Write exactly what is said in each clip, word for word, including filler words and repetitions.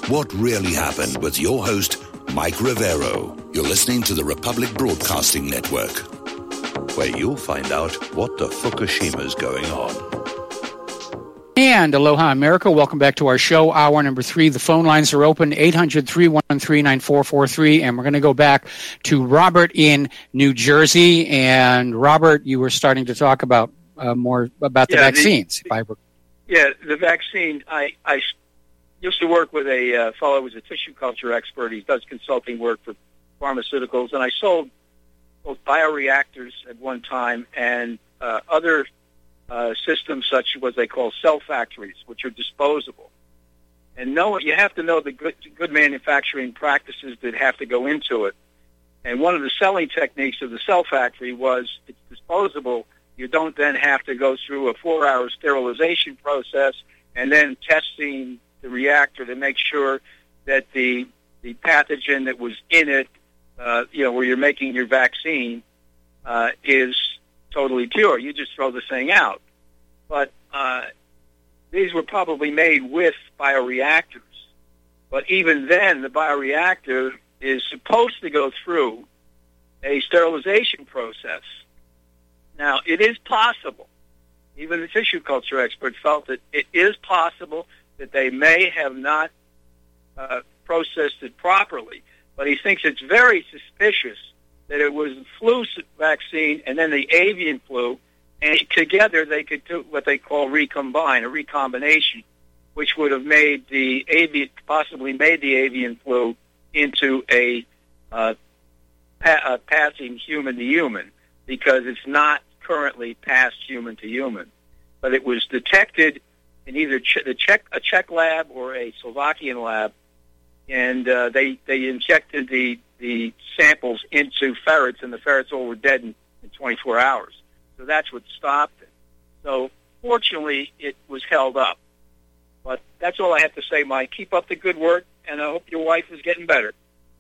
What really happened with your host, Mike Rivero. You're listening to the Republic Broadcasting Network, where you'll find out what the Fukushima's going on. And aloha, America. Welcome back to our show, hour number three. The phone lines are open, eight hundred, three one three, nine four four three. And we're going to go back to Robert in New Jersey. And Robert, you were starting to talk about uh, more about the yeah, vaccines. The, if I were... Yeah, the vaccine. I, I used to work with a uh, fellow who was a tissue culture expert. He does consulting work for pharmaceuticals. And I sold both bioreactors at one time and uh, other Uh, systems such as what they call cell factories, which are disposable. And know you have to know the good, good manufacturing practices that have to go into it. And one of the selling techniques of the cell factory was it's disposable. You don't then have to go through a four-hour sterilization process and then testing the reactor to make sure that the the pathogen that was in it, uh, you know, where you're making your vaccine, uh, is totally pure. You just throw the thing out. But uh, these were probably made with bioreactors. But even then, the bioreactor is supposed to go through a sterilization process. Now, it is possible. Even the tissue culture expert felt that it is possible that they may have not uh, processed it properly. But he thinks it's very suspicious that it was the flu vaccine and then the avian flu, and together they could do what they call recombine, a recombination, which would have made the avian, possibly made the avian flu into a, uh, pa- a passing human to human, because it's not currently passed human to human. But it was detected in either che- the Czech, a Czech lab or a Slovakian lab, and uh, they they injected the the samples into ferrets, and the ferrets all were dead in, in twenty-four hours. So that's what stopped it. So fortunately, it was held up. But that's all I have to say, Mike. Keep up the good work, and I hope your wife is getting better.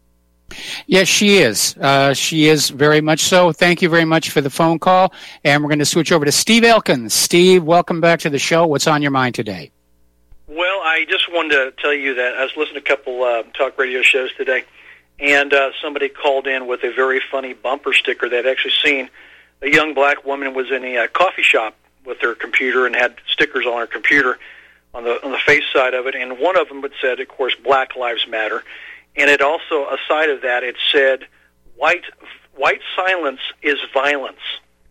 Yes, she is. Uh, she is very much so. Thank you very much for the phone call. And we're going to switch over to Steve Elkins. Steve, welcome back to the show. What's on your mind today? Well, I just wanted to tell you that I was listening to a couple uh, talk radio shows today, and uh, somebody called in with a very funny bumper sticker they'd actually seen. A young black woman was in a uh, coffee shop with her computer and had stickers on her computer on the on the face side of it, and one of them had said, of course, Black Lives Matter. And it also, aside of that, it said, white white silence is violence.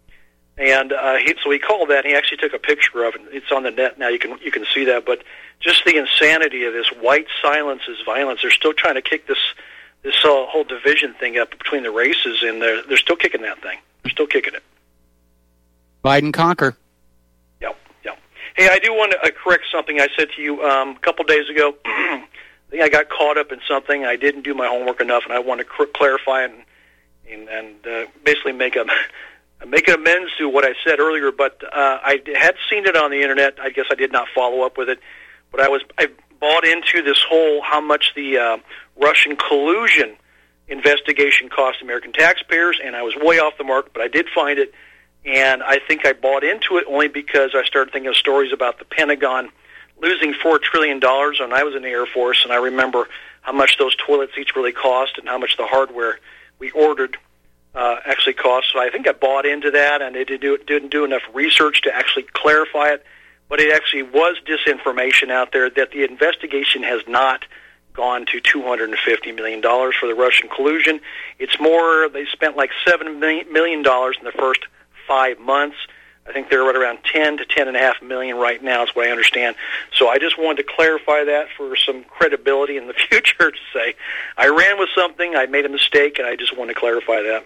And uh, he, so he called that, and he actually took a picture of it. It's on the net now. You can you can see that. But just the insanity of this, white silence is violence. They're still trying to kick this this uh, whole division thing up between the races, and they're, they're still kicking that thing. They're still kicking it. Biden conquer. Yeah, yeah. Hey, I do want to uh, correct something I said to you um, a couple days ago. I think I got caught up in something. I didn't do my homework enough, and I want to cr- clarify and and, and uh, basically make a make an amends to what I said earlier. But uh, I had seen it on the internet. I guess I did not follow up with it. But I was I bought into this whole how much the uh, Russian collusion investigation cost American taxpayers, and I was way off the mark. But I did find it, and I think I bought into it only because I started thinking of stories about the Pentagon losing four trillion dollars when I was in the Air Force, and I remember how much those toilets each really cost and how much the hardware we ordered uh, actually cost. So I think I bought into that, and it didn't do, didn't do enough research to actually clarify it. But it actually was disinformation out there that the investigation has not gone to two hundred fifty million dollars for the Russian collusion. It's more, they spent like seven million dollars in the first five months. I think they're right around ten to ten and a half million right now, is what I understand. So I just wanted to clarify that for some credibility in the future to say I ran with something, I made a mistake, and I just want to clarify that.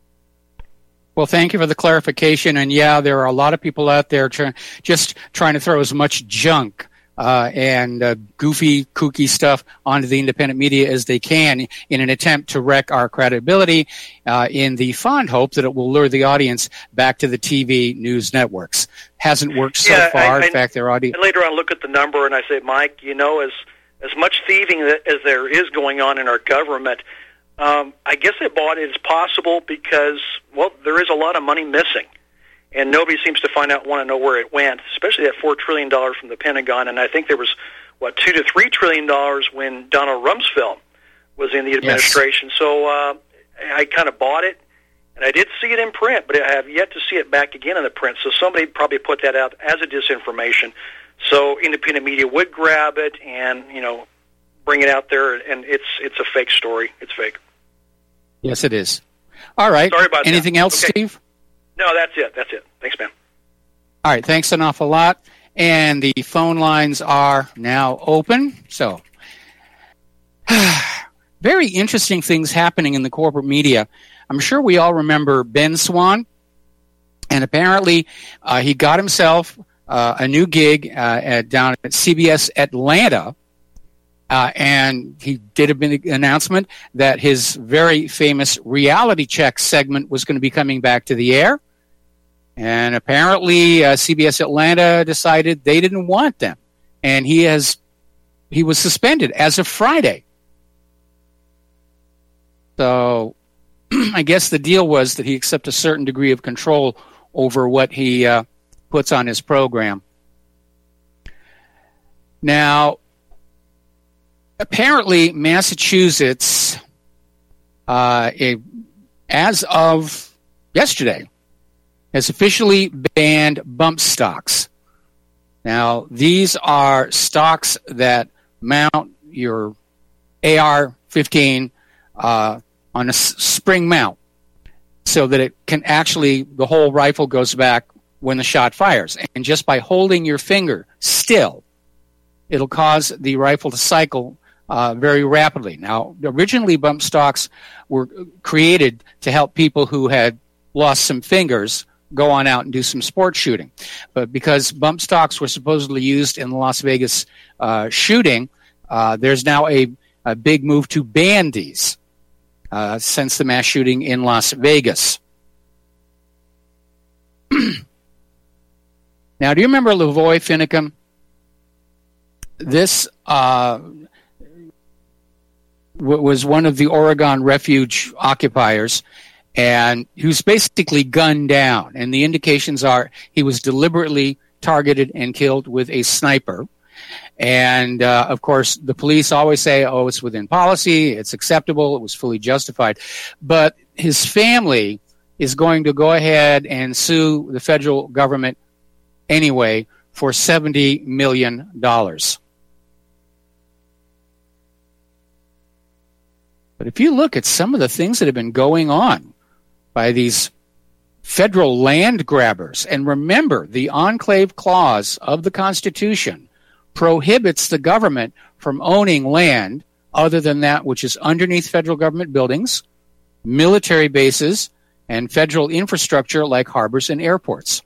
Well, thank you for the clarification. And yeah, there are a lot of people out there try, just trying to throw as much junk uh, and uh, goofy, kooky stuff onto the independent media as they can in an attempt to wreck our credibility uh, in the fond hope that it will lure the audience back to the T V news networks. Hasn't worked so yeah, far. I, in fact, their audience... And later on, look at the number, and I say, Mike, you know, as, as much thieving as there is going on in our government, Um, I guess I bought it as possible because, well, there is a lot of money missing, and nobody seems to find out, want to know where it went, especially that four trillion dollars from the Pentagon. And I think there was what, two to three trillion dollars when Donald Rumsfeld was in the administration. Yes. So uh, I kind of bought it, and I did see it in print, but I have yet to see it back again in the print. So somebody probably put that out as a disinformation. So independent media would grab it and, you know, bring it out there, and it's it's a fake story. It's fake. Yes, it is. All right. Sorry about Anything that. else, okay. Steve? No, that's it. That's it. Thanks, man. All right. Thanks an awful lot. And the phone lines are now open. So, very interesting things happening in the corporate media. I'm sure we all remember Ben Swann. And apparently, uh, he got himself uh, a new gig uh, at, down at C B S Atlanta. Uh, and he did an announcement that his very famous Reality Check segment was going to be coming back to the air. And apparently uh, C B S Atlanta decided they didn't want them. And he has he was suspended as of Friday. So I guess the deal was that he accept a certain degree of control over what he uh, puts on his program. Now, apparently, Massachusetts, uh, it, as of yesterday, has officially banned bump stocks. Now, these are stocks that mount your A R fifteen uh, on a s- spring mount so that it can actually, the whole rifle goes back when the shot fires. And just by holding your finger still, it'll cause the rifle to cycle Uh, very rapidly. Now, originally bump stocks were created to help people who had lost some fingers go on out and do some sports shooting. But because bump stocks were supposedly used in the Las Vegas uh, shooting, uh, there's now a, a big move to ban these uh, since the mass shooting in Las Vegas. Now, do you remember Lavoy Finicum? This uh, w- was one of the Oregon Refuge occupiers, and he was basically gunned down. And the indications are he was deliberately targeted and killed with a sniper. And, uh, of course, the police always say, oh, it's within policy, it's acceptable, it was fully justified. But his family is going to go ahead and sue the federal government anyway for seventy million dollars. But if you look at some of the things that have been going on by these federal land grabbers, and remember, the enclave clause of the Constitution prohibits the government from owning land other than that which is underneath federal government buildings, military bases, and federal infrastructure like harbors and airports.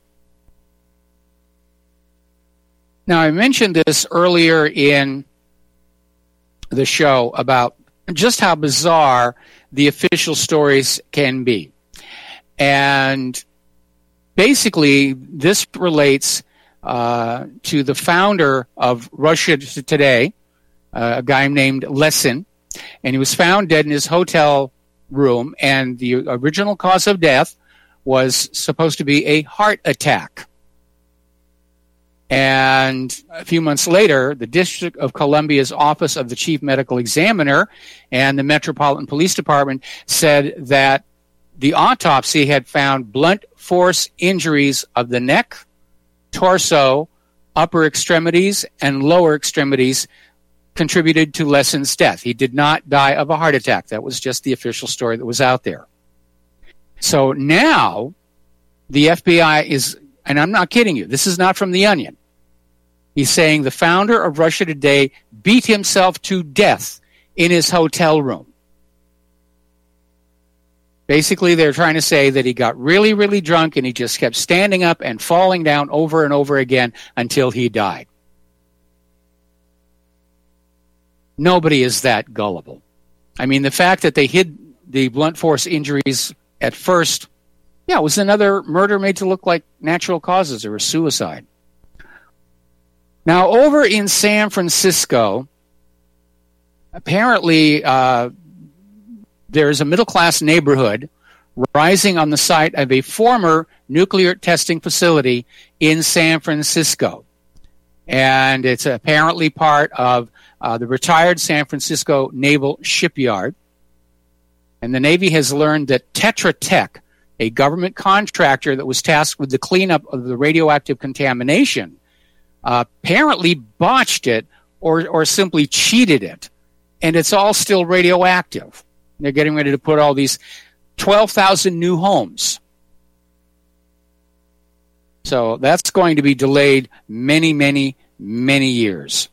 Now, I mentioned this earlier in the show about just how bizarre the official stories can be. And basically, this relates uh, to the founder of Russia Today, uh, a guy named Lesin, and he was found dead in his hotel room, and the original cause of death was supposed to be a heart attack. And a few months later, the District of Columbia's Office of the Chief Medical Examiner and the Metropolitan Police Department said that the autopsy had found blunt force injuries of the neck, torso, upper extremities, and lower extremities contributed to Lesin's death. He did not die of a heart attack. That was just the official story that was out there. So now the F B I is, and I'm not kidding you, this is not from The Onion. He's saying the founder of Russia Today beat himself to death in his hotel room. Basically, they're trying to say that he got really, really drunk and he just kept standing up and falling down over and over again until he died. Nobody is that gullible. I mean, the fact that they hid the blunt force injuries at first, yeah, it was another murder made to look like natural causes or a suicide. Now, over in San Francisco, apparently uh, there's a middle-class neighborhood rising on the site of a former nuclear testing facility in San Francisco. and it's apparently part of uh, the retired San Francisco Naval Shipyard. And the Navy has learned that Tetra Tech, a government contractor that was tasked with the cleanup of the radioactive contamination, uh, apparently botched it or, or simply cheated it. And it's all still radioactive. They're getting ready to put all these twelve thousand new homes. So that's going to be delayed many, many, many years.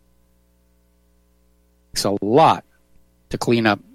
It's a lot to clean up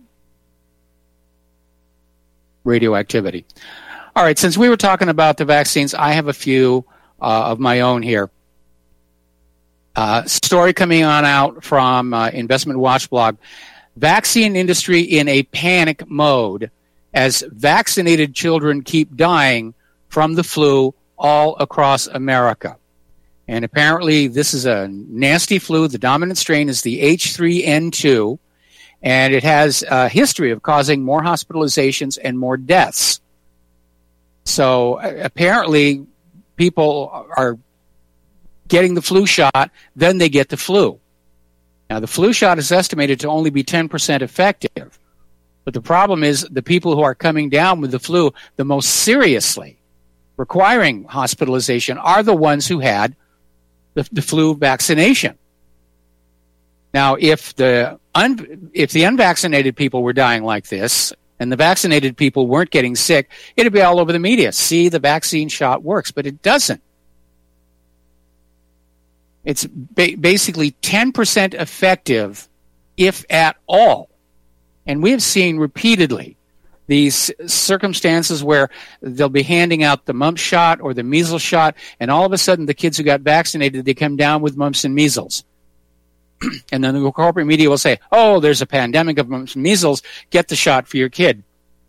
radioactivity. All right, since we were talking about the vaccines, I have a few uh, of my own here. Uh, story coming on out from uh, Investment Watch blog. Vaccine industry in a panic mode as vaccinated children keep dying from the flu all across America. And apparently this is a nasty flu. The dominant strain is the H three N two, and it has a history of causing more hospitalizations and more deaths. So uh, apparently people are getting the flu shot, then they get the flu. Now, the flu shot is estimated to only be ten percent effective. But the problem is the people who are coming down with the flu the most seriously, requiring hospitalization, are the ones who had the, the flu vaccination. Now, if the un, if the unvaccinated people were dying like this, and the vaccinated people weren't getting sick, it'd be all over the media. See, the vaccine shot works, but it doesn't. It's ba- basically ten percent effective, if at all. And we have seen repeatedly these circumstances where they'll be handing out the mumps shot or the measles shot, and all of a sudden the kids who got vaccinated, they come down with mumps and measles. And then the corporate media will say, oh, there's a pandemic of mumps and measles, get the shot for your kid.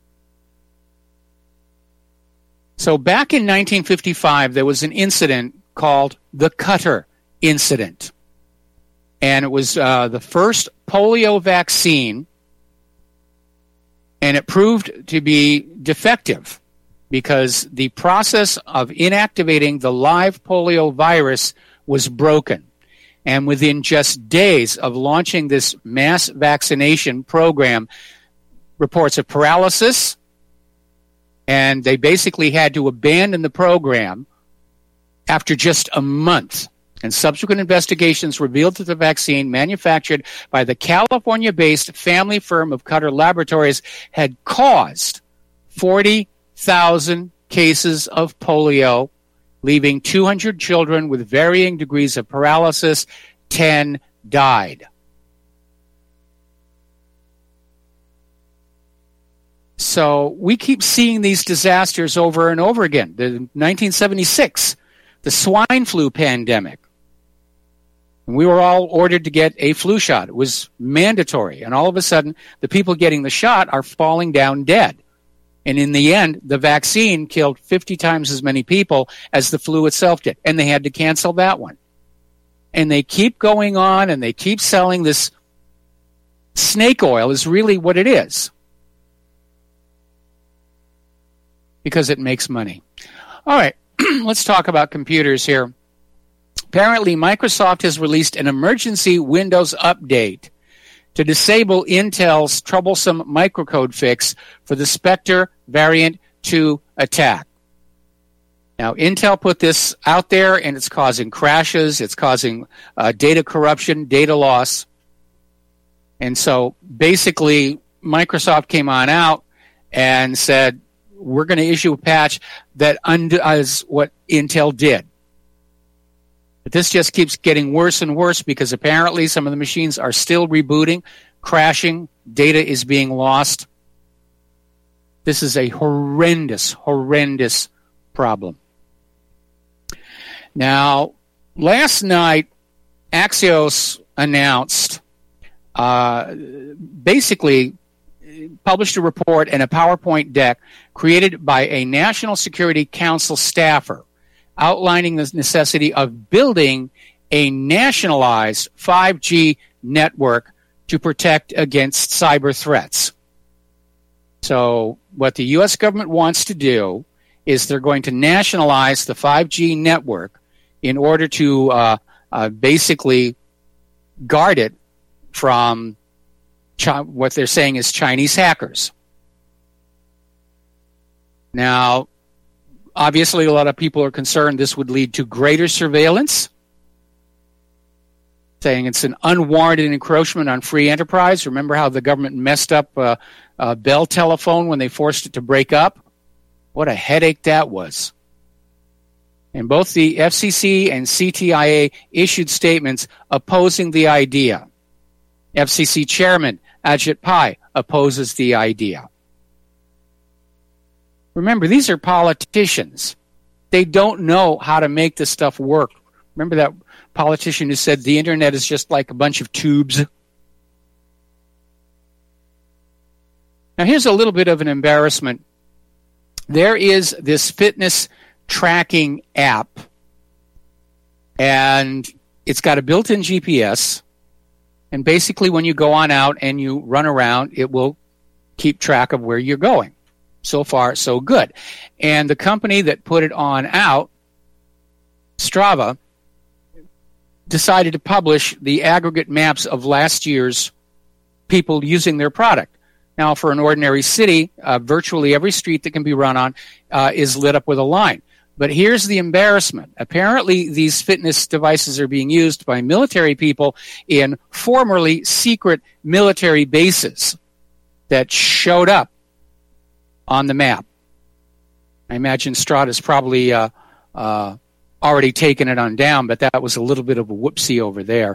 So back in nineteen fifty-five, there was an incident called the Cutter incident. And it was uh, the first polio vaccine, and it proved to be defective because the process of inactivating the live polio virus was broken. And within just days of launching this mass vaccination program, reports of paralysis, and they basically had to abandon the program after just a month. And subsequent investigations revealed that the vaccine manufactured by the California-based family firm of Cutter Laboratories had caused forty thousand cases of polio, leaving two hundred children with varying degrees of paralysis. ten died. So we keep seeing these disasters over and over again. The nineteen seventy-six, the swine flu pandemic. We were all ordered to get a flu shot. It was mandatory. And all of a sudden, the people getting the shot are falling down dead. And in the end, the vaccine killed fifty times as many people as the flu itself did. And they had to cancel that one. And they keep going on, and they keep selling this snake oil is really what it is. Because it makes money. All right, let's talk about computers here. Apparently, Microsoft has released an emergency Windows update to disable Intel's troublesome microcode fix for the Spectre Variant two attack. Now, Intel put this out there, and it's causing crashes. It's causing uh, data corruption, data loss. And so, basically, Microsoft came on out and said, we're going to issue a patch that undoes what Intel did. But this just keeps getting worse and worse because apparently some of the machines are still rebooting, crashing, data is being lost. This is a horrendous, horrendous problem. Now, last night, Axios announced, uh, basically published a report and a PowerPoint deck created by a National Security Council staffer outlining the necessity of building a nationalized five G network to protect against cyber threats. So what the U S government wants to do is they're going to nationalize the five G network in order to uh, uh, basically guard it from Chi- what they're saying is Chinese hackers. Now, obviously, a lot of people are concerned this would lead to greater surveillance, saying it's an unwarranted encroachment on free enterprise. Remember how the government messed up uh, uh, Bell Telephone when they forced it to break up? What a headache that was. And both the F C C and C T I A issued statements opposing the idea. F C C Chairman Ajit Pai opposes the idea. Remember, these are politicians. They don't know how to make this stuff work. Remember that politician who said the internet is just like a bunch of tubes? Now, here's a little bit of an embarrassment. There is this fitness tracking app, and it's got a built-in G P S, and basically when you go on out and you run around, it will keep track of where you're going. So far, so good. And the company that put it on out, Strava, decided to publish the aggregate maps of last year's people using their product. Now, for an ordinary city, uh, virtually every street that can be run on uh, is lit up with a line. But here's the embarrassment. Apparently, these fitness devices are being used by military people in formerly secret military bases that showed up on the map. I imagine Strata's probably uh, uh, already taken it on down, but that was a little bit of a whoopsie over there.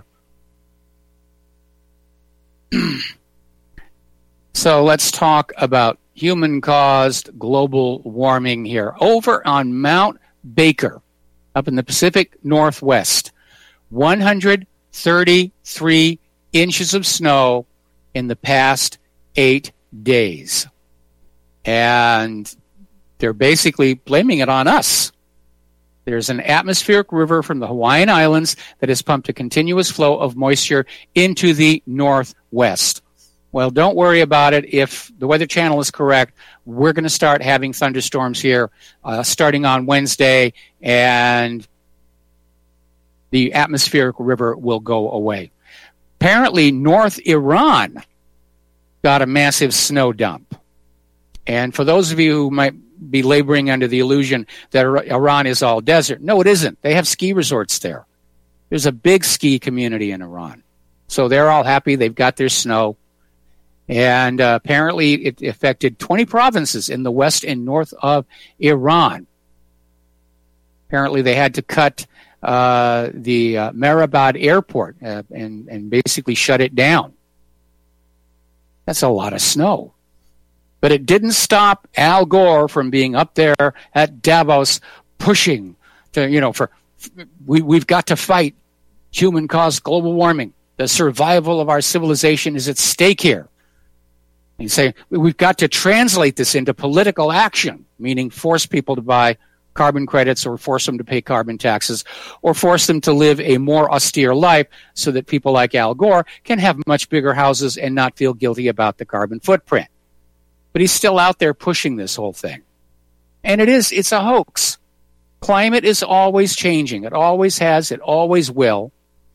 So let's talk about human-caused global warming here. Over on Mount Baker, up in the Pacific Northwest, one hundred thirty-three inches of snow in the past eight days. And they're basically blaming it on us. There's an atmospheric river from the Hawaiian Islands that has pumped a continuous flow of moisture into the northwest. Well, don't worry about it. If the Weather Channel is correct, we're going to start having thunderstorms here uh, starting on Wednesday, and the atmospheric river will go away. Apparently, North Iran got a massive snow dump. And for those of you who might be laboring under the illusion that Iran is all desert, no, it isn't. They have ski resorts there. There's a big ski community in Iran. So they're all happy. They've got their snow. And uh, apparently it affected twenty provinces in the west and north of Iran. Apparently they had to cut uh, the uh, Mehrabad airport uh, and, and basically shut it down. That's a lot of snow. But it didn't stop Al Gore from being up there at Davos pushing to, you know, for we, we've got to fight human-caused global warming. The survival of our civilization is at stake here. And say we've got to translate this into political action, meaning force people to buy carbon credits or force them to pay carbon taxes or force them to live a more austere life so that people like Al Gore can have much bigger houses and not feel guilty about the carbon footprint. But he's still out there pushing this whole thing. And it is, it's a hoax. Climate is always changing. It always has. It always will.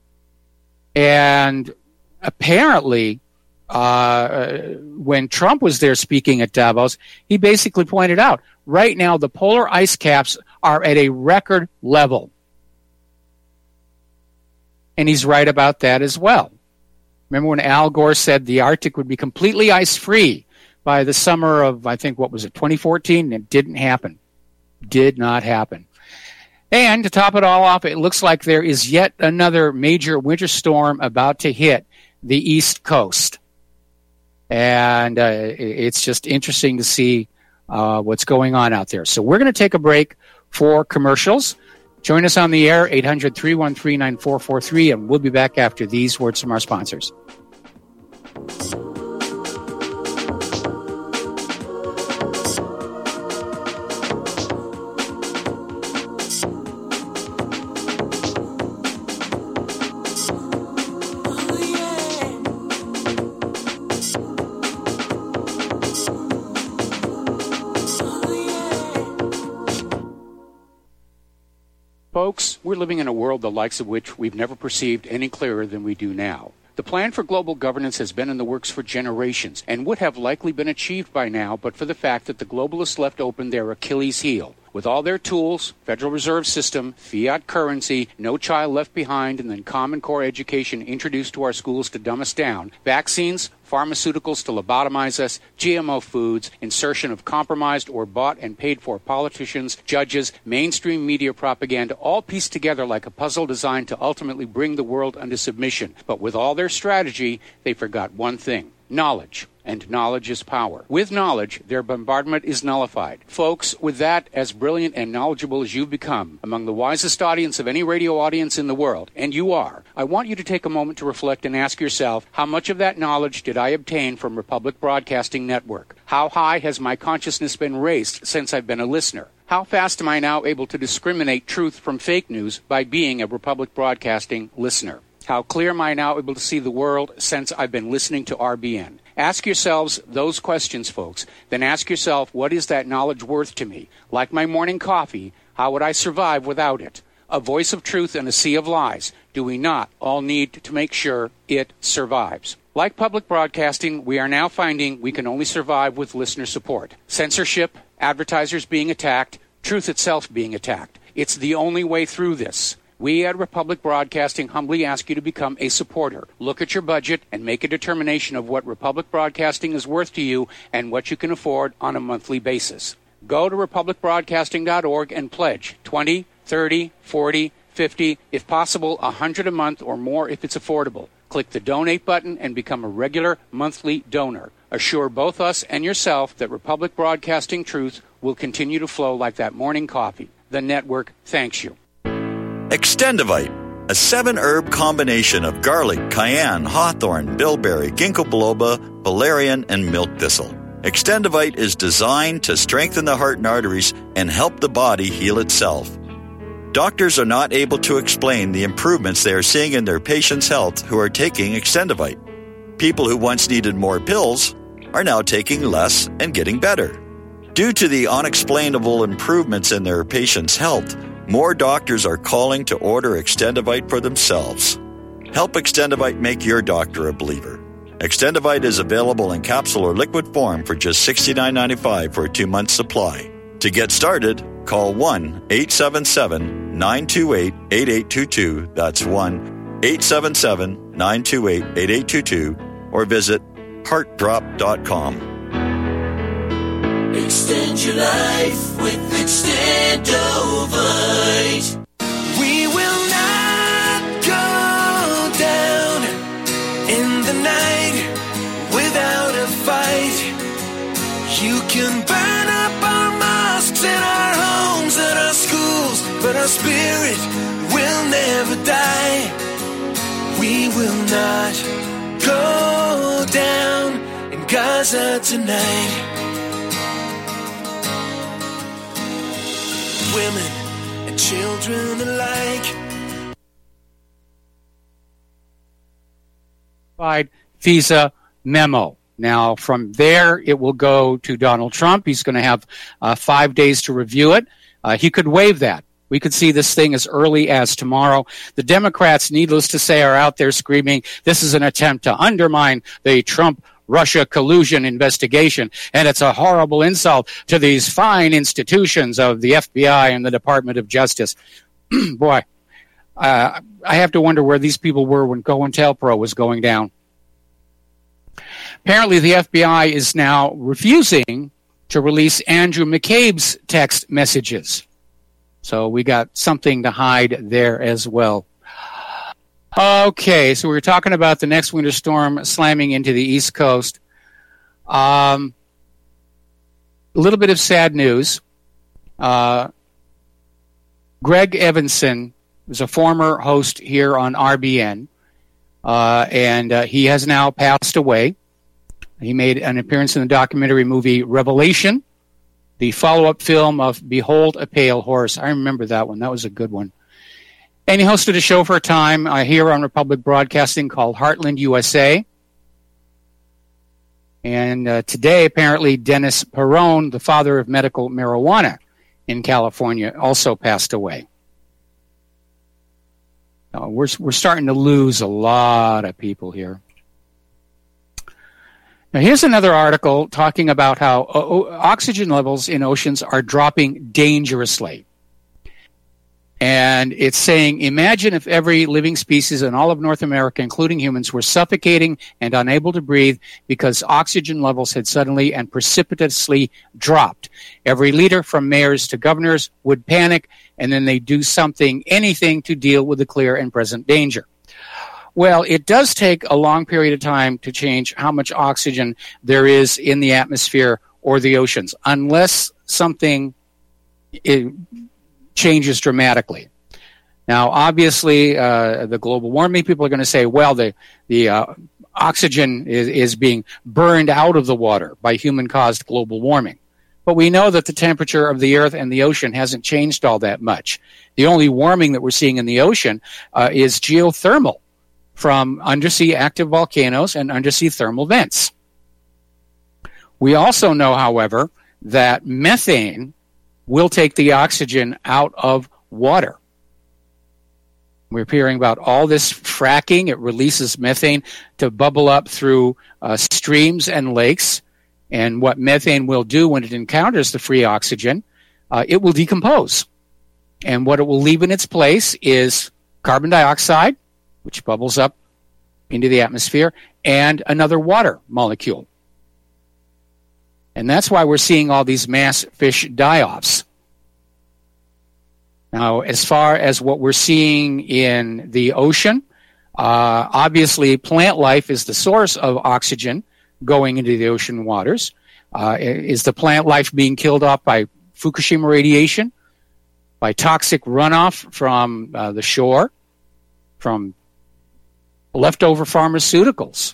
And apparently, uh, when Trump was there speaking at Davos, he basically pointed out, right now the polar ice caps are at a record level. And he's right about that as well. Remember when Al Gore said the Arctic would be completely ice-free by the summer of, I think, what was it, twenty fourteen? It didn't happen. Did not happen. And to top it all off, it looks like there is yet another major winter storm about to hit the East Coast. And uh, it's just interesting to see uh, what's going on out there. So we're going to take a break for commercials. Join us on the air, eight hundred, three one three, nine four four three, and we'll be back after these words from our sponsors. Folks, we're living in a world the likes of which we've never perceived any clearer than we do now. The plan for global governance has been in the works for generations and would have likely been achieved by now but for the fact that the globalists left open their Achilles heel. With all their tools, Federal Reserve System, fiat currency, no child left behind, and then Common Core education introduced to our schools to dumb us down, vaccines, pharmaceuticals to lobotomize us, G M O foods, insertion of compromised or bought and paid for politicians, judges, mainstream media propaganda, all pieced together like a puzzle designed to ultimately bring the world under submission. But with all their strategy, they forgot one thing: knowledge. And knowledge is power. With knowledge, their bombardment is nullified. Folks, with that, as brilliant and knowledgeable as you've become, among the wisest audience of any radio audience in the world, and you are, I want you to take a moment to reflect and ask yourself, how much of that knowledge did I obtain from Republic Broadcasting Network? How high has my consciousness been raised since I've been a listener? How fast am I now able to discriminate truth from fake news by being a Republic Broadcasting listener? How clear am I now able to see the world since I've been listening to R B N? Ask yourselves those questions, folks. Then ask yourself, what is that knowledge worth to me? Like my morning coffee, how would I survive without it? A voice of truth in a sea of lies. Do we not all need to make sure it survives? Like public broadcasting, we are now finding we can only survive with listener support. Censorship, advertisers being attacked, truth itself being attacked. It's the only way through this. We at Republic Broadcasting humbly ask you to become a supporter. Look at your budget and make a determination of what Republic Broadcasting is worth to you and what you can afford on a monthly basis. Go to republic broadcasting dot org and pledge twenty, thirty, forty, fifty, if possible one hundred a month or more if it's affordable. Click the donate button and become a regular monthly donor. Assure both us and yourself that Republic Broadcasting truth will continue to flow like that morning coffee. The network thanks you. Extendivite, a seven-herb combination of garlic, cayenne, hawthorn, bilberry, ginkgo biloba, valerian, and milk thistle. Extendivite is designed to strengthen the heart and arteries and help the body heal itself. Doctors are not able to explain the improvements they are seeing in their patients' health who are taking Extendivite. People who once needed more pills are now taking less and getting better. Due to the unexplainable improvements in their patients' health, more doctors are calling to order Extendivite for themselves. Help Extendivite make your doctor a believer. Extendivite is available in capsule or liquid form for just sixty-nine ninety-five for a two-month supply. To get started, call one eight seven seven, nine two eight, eight eight two two. That's one eight seven seven, nine two eight, eight eight two two. Or visit heart drop dot com. Extend your life with Extendovite. We will not go down in the night without a fight. You can burn up our mosques and our homes and our schools, but our spirit will never die. We will not go down in Gaza tonight. Women and children alike. FISA memo. Now, from there, it will go to Donald Trump. He's going to have uh, five days to review it. Uh, he could waive that. We could see this thing as early as tomorrow. The Democrats, needless to say, are out there screaming, this is an attempt to undermine the Trump Russia collusion investigation, and it's a horrible insult to these fine institutions of the F B I and the Department of Justice. Boy, uh, I have to wonder where these people were when COINTELPRO was going down. Apparently, the F B I is now refusing to release Andrew McCabe's text messages. So we got something to hide there as well. Okay, so we were talking about the next winter storm slamming into the East Coast. Um, a little bit of sad news. Uh, Greg Evanson was a former host here on R B N, uh, and uh, he has now passed away. He made an appearance in the documentary movie Revelation, the follow-up film of Behold a Pale Horse. I remember that one. That was a good one. And he hosted a show for a time uh, here on Republic Broadcasting called Heartland U S A. And uh, today, apparently, Dennis Perrone, the father of medical marijuana in California, also passed away. we're we're starting to lose a lot of people here. Now, here's another article talking about how o- oxygen levels in oceans are dropping dangerously. And it's saying, imagine if every living species in all of North America, including humans, were suffocating and unable to breathe because oxygen levels had suddenly and precipitously dropped. Every leader, from mayors to governors, would panic, and then they'd do something, anything, to deal with the clear and present danger. Well, it does take a long period of time to change how much oxygen there is in the atmosphere or the oceans, unless something it changes dramatically. Now, obviously, uh, the global warming people are going to say, well, the the uh, oxygen is, is being burned out of the water by human-caused global warming. But we know that the temperature of the earth and the ocean hasn't changed all that much. The only warming that we're seeing in the ocean uh, is geothermal, from undersea active volcanoes and undersea thermal vents. We also know, however, that methane will take the oxygen out of water. We're hearing about all this fracking. It releases methane to bubble up through uh, streams and lakes. And what methane will do when it encounters the free oxygen, uh, it will decompose. And what it will leave in its place is carbon dioxide, which bubbles up into the atmosphere, and another water molecule. And that's why we're seeing all these mass fish die-offs. Now, as far as what we're seeing in the ocean, uh, obviously plant life is the source of oxygen going into the ocean waters. Uh, is the plant life being killed off by Fukushima radiation, by toxic runoff from uh, the shore, from leftover pharmaceuticals?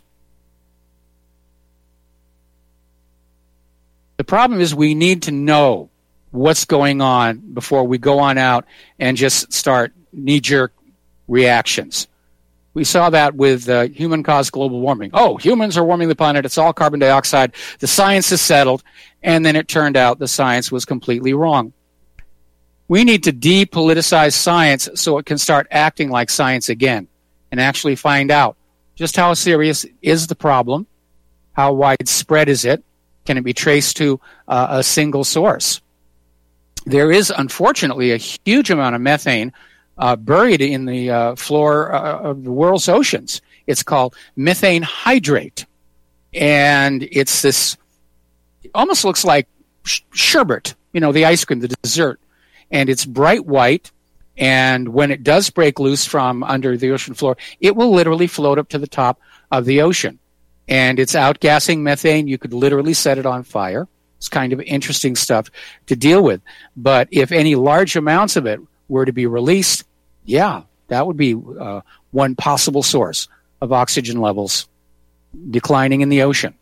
The problem is we need to know what's going on before we go on out and just start knee-jerk reactions. We saw that with uh, human-caused global warming. Oh, humans are warming the planet. It's all carbon dioxide. The science is settled. And then it turned out the science was completely wrong. We need to depoliticize science so it can start acting like science again and actually find out just how serious is the problem, how widespread is it, can it be traced to uh, a single source. There is, unfortunately, a huge amount of methane uh, buried in the uh, floor uh, of the world's oceans. It's called methane hydrate. And it's this, it almost looks like sh- sherbet, you know, the ice cream, the dessert. And it's bright white. And when it does break loose from under the ocean floor, it will literally float up to the top of the ocean. And it's outgassing methane. You could literally set it on fire. It's kind of interesting stuff to deal with. But if any large amounts of it were to be released, yeah, that would be uh, one possible source of oxygen levels declining in the ocean.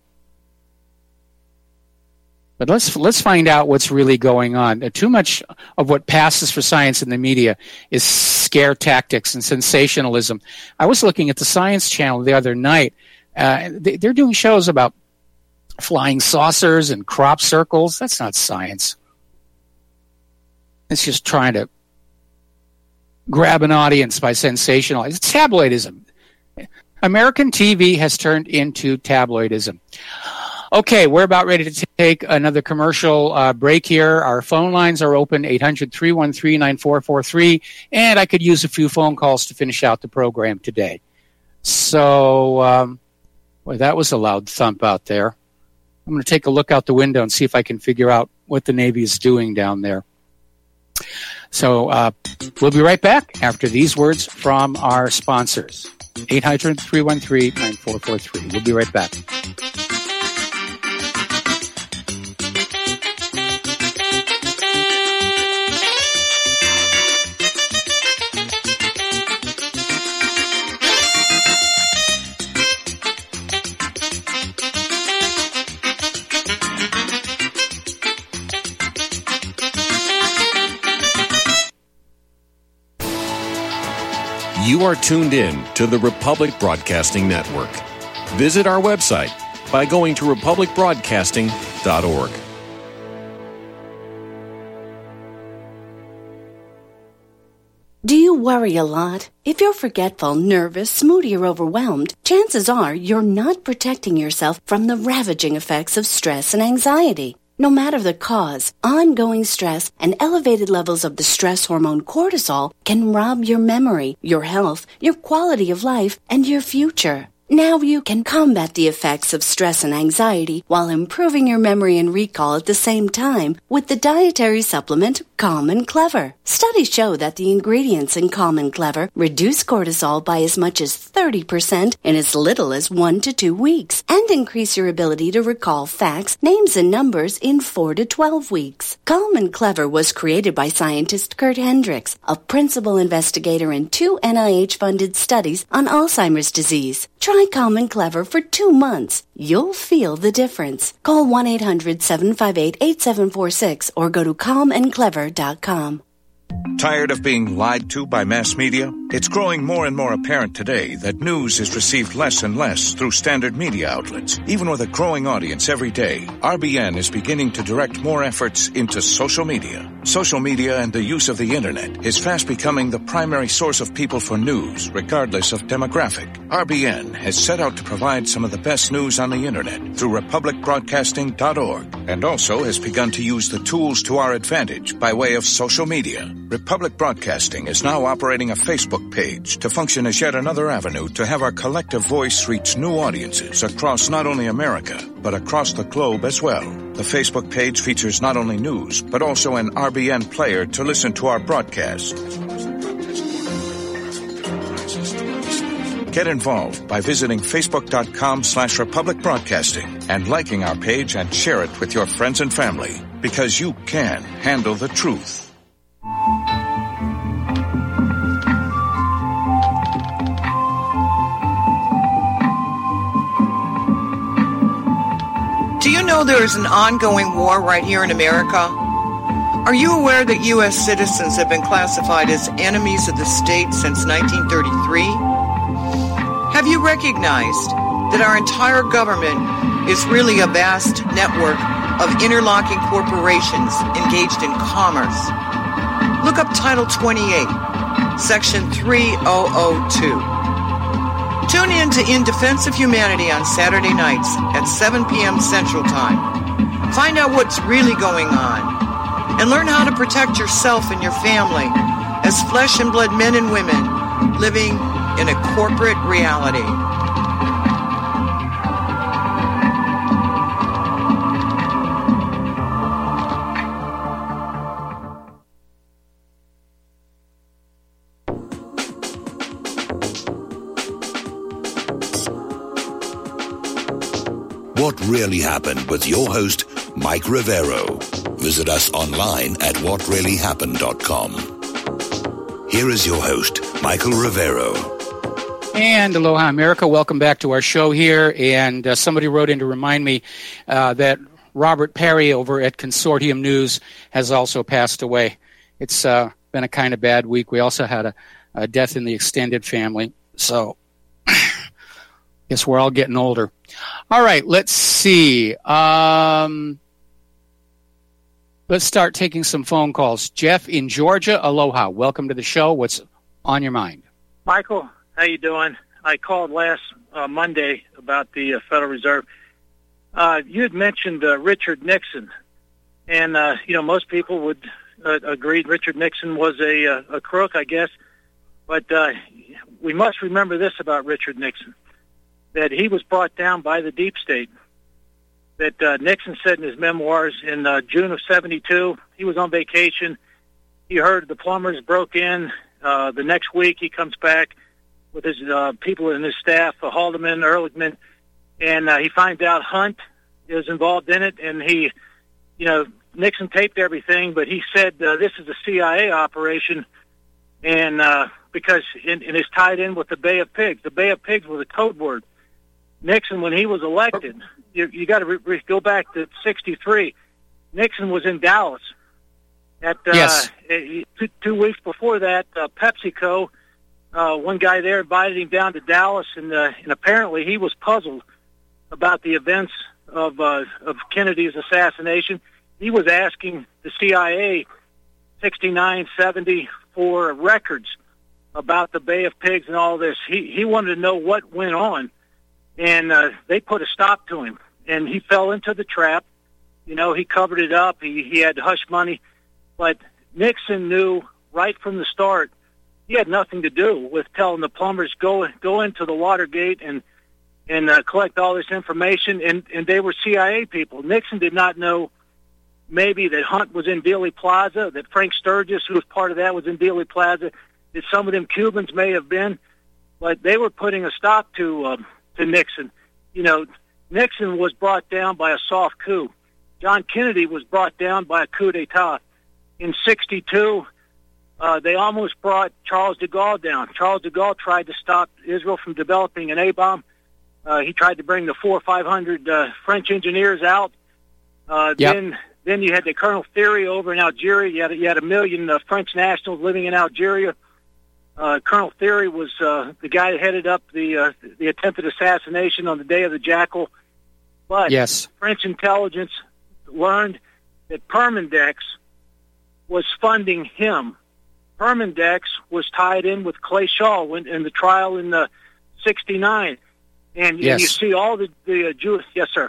But let's let's find out what's really going on. Uh, too much of what passes for science in the media is scare tactics and sensationalism. I was looking at the Science Channel the other night. Uh, they, they're doing shows about flying saucers and crop circles. That's not science. It's just trying to grab an audience by sensationalizing. It's tabloidism. American T V has turned into tabloidism. Okay, we're about ready to take another commercial uh, break here. Our phone lines are open, eight hundred, three one three, nine four four three, and I could use a few phone calls to finish out the program today. So, um, boy, that was a loud thump out there. I'm going to take a look out the window and see if I can figure out what the Navy is doing down there. So uh, we'll be right back after these words from our sponsors. eight hundred, three one three, nine four four three. We'll be right back. You are tuned in to the Republic Broadcasting Network. Visit our website by going to republic broadcasting dot org. Do you worry a lot? If you're forgetful, nervous, moody, or overwhelmed, chances are you're not protecting yourself from the ravaging effects of stress and anxiety. No matter the cause, ongoing stress and elevated levels of the stress hormone cortisol can rob your memory, your health, your quality of life, and your future. Now you can combat the effects of stress and anxiety while improving your memory and recall at the same time with the dietary supplement Calm and Clever. Studies show that the ingredients in Calm and Clever reduce cortisol by as much as thirty percent in as little as one to two weeks and increase your ability to recall facts, names, and numbers in four to twelve weeks. Calm and Clever was created by scientist Kurt Hendricks, a principal investigator in two N I H-funded studies on Alzheimer's disease. Try Calm and Clever for two months. You'll feel the difference. Call one eight hundred seven five eight eight seven four six or go to calm and clever dot com. Tired of being lied to by mass media? It's growing more and more apparent today that news is received less and less through standard media outlets. Even with a growing audience every day, R B N is beginning to direct more efforts into social media. Social media and the use of the internet is fast becoming the primary source of people for news, regardless of demographic. R B N has set out to provide some of the best news on the internet through republic broadcasting dot org and also has begun to use the tools to our advantage by way of social media. Republic Broadcasting is now operating a Facebook page to function as yet another avenue to have our collective voice reach new audiences across not only America, but across the globe as well. The Facebook page features not only news, but also an R B N player to listen to our broadcast. Get involved by visiting facebook.com slash Republic Broadcasting and liking our page and share it with your friends and family, because you can handle the truth. Do you know there is an ongoing war right here in America? Are you aware that U S citizens have been classified as enemies of the state since nineteen thirty-three? Have you recognized that our entire government is really a vast network of interlocking corporations engaged in commerce? Look up Title twenty-eight, Section three thousand two. Tune in to In Defense of Humanity on Saturday nights at seven p.m. Central Time. Find out what's really going on and learn how to protect yourself and your family as flesh and blood men and women living in a corporate reality. What Really Happened with your host, Mike Rivero. Visit us online at what really happened dot com. Here is your host, Michael Rivero. And aloha, America. Welcome back to our show here. And uh, somebody wrote in to remind me uh, that Robert Perry over at Consortium News has also passed away. It's uh, been a kind of bad week. We also had a, a death in the extended family. So guess we're all getting older. All right, let's see. Um, let's start taking some phone calls. Jeff in Georgia, aloha. Welcome to the show. What's on your mind? Michael, how you doing? I called last uh, Monday about the uh, Federal Reserve. Uh, you had mentioned uh, Richard Nixon, and uh, you know most people would uh, agree Richard Nixon was a, uh, a crook, I guess. But uh, we must remember this about Richard Nixon, that he was brought down by the deep state. That uh, Nixon said in his memoirs in uh, June of seventy-two, he was on vacation. He heard the plumbers broke in. Uh, the next week he comes back with his uh, people and his staff, uh, Haldeman, Ehrlichman, and uh, he finds out Hunt is involved in it. And he, you know, Nixon taped everything, but he said uh, this is a C I A operation, and uh, because it, it is tied in with the Bay of Pigs. The Bay of Pigs was a code word. Nixon, when he was elected, you, you got to re- re- go back to sixty-three. Nixon was in Dallas. At uh, yes. two, two weeks before that, uh, PepsiCo, uh, one guy there invited him down to Dallas, and, uh, and apparently he was puzzled about the events of uh, of Kennedy's assassination. He was asking the C I A sixty-nine, seventy for records about the Bay of Pigs and all this. He he wanted to know what went on, and uh, they put a stop to him, and he fell into the trap. You know, he covered it up. He he had hush money, but Nixon knew right from the start he had nothing to do with telling the plumbers go go into the Watergate and and uh, collect all this information, and and they were C I A people. Nixon did not know maybe that Hunt was in Dealey Plaza, that Frank Sturgis, who was part of that, was in Dealey Plaza, that some of them Cubans may have been, but they were putting a stop to um, to Nixon. You know, Nixon was brought down by a soft coup. John Kennedy was brought down by a coup d'etat. In sixty-two, uh, they almost brought Charles de Gaulle down. Charles de Gaulle tried to stop Israel from developing an A-bomb. Uh, he tried to bring the four or five hundred uh, French engineers out. Uh, yep. Then then you had the Colonel Theory over in Algeria. You had, you had a million uh, French nationals living in Algeria. Uh, Colonel Theory was uh, the guy that headed up the uh, the attempted assassination on the day of the Jackal. But yes. French intelligence learned that Permindex was funding him. Permindex was tied in with Clay Shaw when, in the trial in the sixty-nine. And, yes. and you see all the, the uh, Jewish... Yes, sir.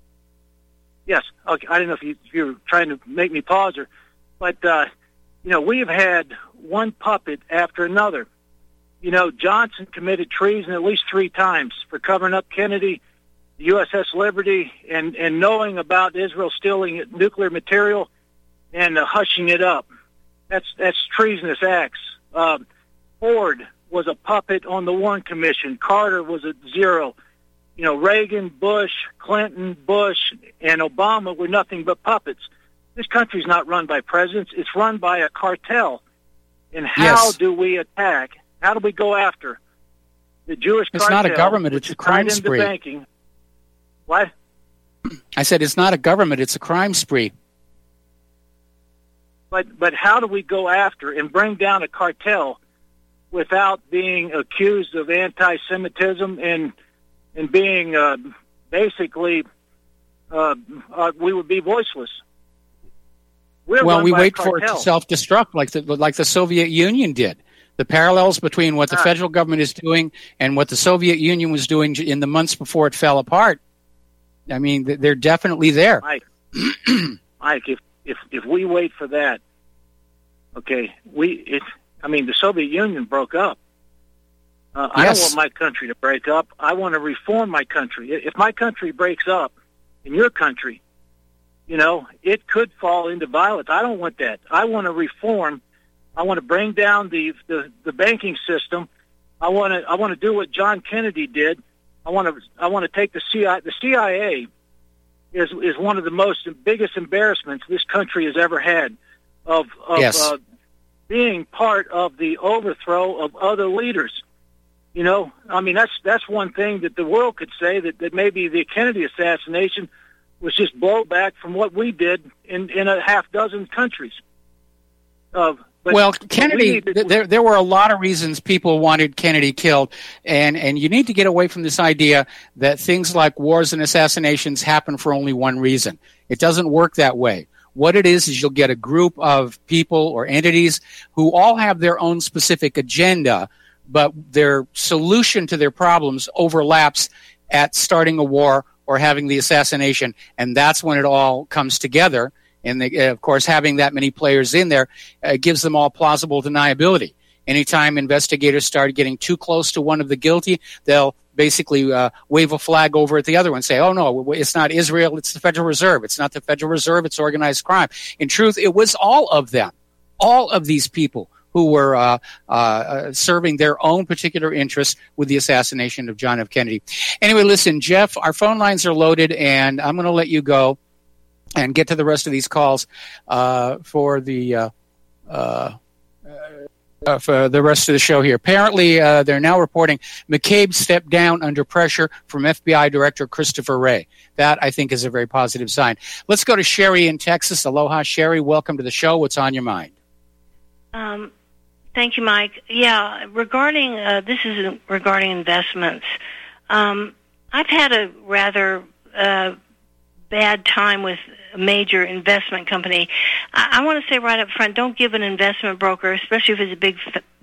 Yes. Okay. I don't know if, you, if you're trying to make me pause or... But, uh, you know, we've had one puppet after another. You know, Johnson committed treason at least three times for covering up Kennedy, the U S S Liberty, and, and knowing about Israel stealing nuclear material and uh, hushing it up. That's that's treasonous acts. Uh, Ford was a puppet on the Warren Commission. Carter was a zero. You know, Reagan, Bush, Clinton, Bush, and Obama were nothing but puppets. This country's not run by presidents. It's run by a cartel. And how yes. do we attack? How do we go after the Jewish it's cartel? It's not a government. It's a crime spree. Banking. What? I said it's not a government. It's a crime spree. But but how do we go after and bring down a cartel without being accused of anti-Semitism and and being uh, basically uh, uh, we would be voiceless? We're well, we wait for for it to self-destruct like the like the Soviet Union did. The parallels between what the ah. federal government is doing and what the Soviet Union was doing in the months before it fell apart, I mean, they're definitely there. Mike, Mike, if if if we wait for that, okay, we it. I mean, the Soviet Union broke up. Uh, I yes. don't want my country to break up. I want to reform my country. If my country breaks up, in your country, you know, it could fall into violence. I don't want that. I want to reform. I want to bring down the the, the banking system. I want to I want to do what John Kennedy did. I want to I want to take the C I A. The C I A is is one of the most biggest embarrassments this country has ever had of of yes. uh, being part of the overthrow of other leaders. You know, I mean that's that's one thing that the world could say that, that maybe the Kennedy assassination was just blowback from what we did in, in a half dozen countries. Uh, But, well, Kennedy, we to, there there were a lot of reasons people wanted Kennedy killed, and, and you need to get away from this idea that things like wars and assassinations happen for only one reason. It doesn't work that way. What it is is you'll get a group of people or entities who all have their own specific agenda, but their solution to their problems overlaps at starting a war or having the assassination, and that's when it all comes together. And, they, of course, having that many players in there uh, gives them all plausible deniability. Anytime investigators start getting too close to one of the guilty, they'll basically uh, wave a flag over at the other one and say, oh, no, it's not Israel, it's the Federal Reserve. It's not the Federal Reserve, it's organized crime. In truth, it was all of them, all of these people who were uh, uh, serving their own particular interests with the assassination of John F. Kennedy. Anyway, listen, Jeff, our phone lines are loaded, and I'm going to let you go and get to the rest of these calls uh, for the uh, uh, uh, for the rest of the show here. Apparently, uh, they're now reporting McCabe stepped down under pressure from F B I Director Christopher Wray. That, I think, is a very positive sign. Let's go to Sherry in Texas. Aloha, Sherry. Welcome to the show. What's on your mind? Um, thank you, Mike. Yeah, regarding uh, this is regarding investments. Um, I've had a rather uh, bad time with a major investment company. I, I want to say right up front, don't give an investment broker, especially if it's a big